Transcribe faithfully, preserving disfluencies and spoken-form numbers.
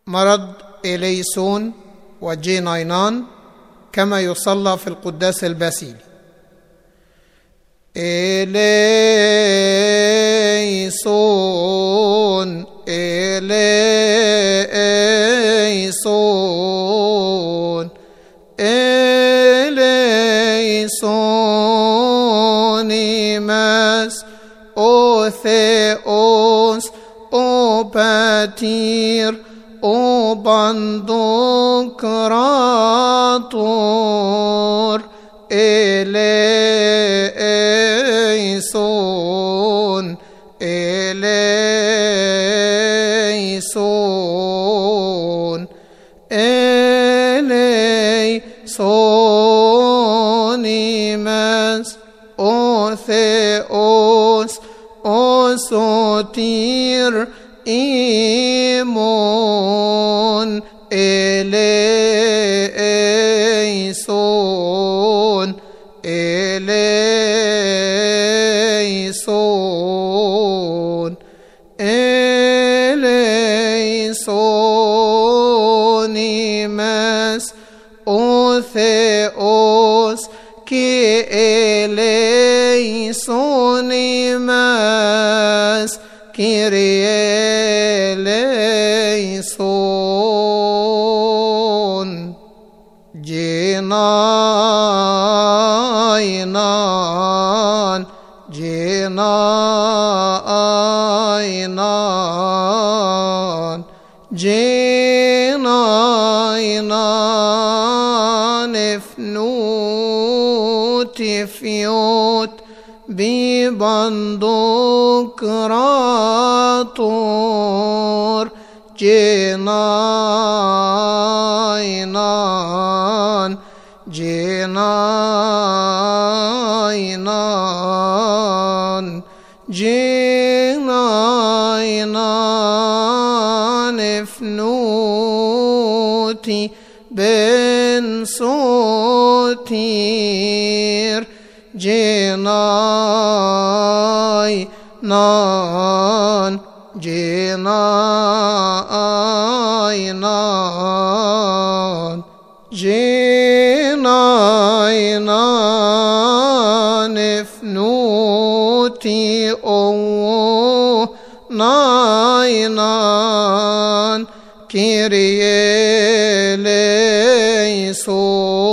مرض إليسون وجيناينان كما يصلى في القداس الباسيلي. إليسون إليسون إليسون إيماس أو ثيوس أو باتير أو بندقراطور إليسون إليسون إليسون إيماس أو ثيوس أو سوتير إيمون إليسون إليسون إليسون إيماس أو ثيوس كي إليسون إيماس كيري إليسون جيناينان جيناينان جيناينان افنوت فيوت ببندقراطور جيناينان جيناينان جيناينان افنوتي بن صوتير جيناينان جيناينان جيناينان افنوتي أو ناينان كيري إليسون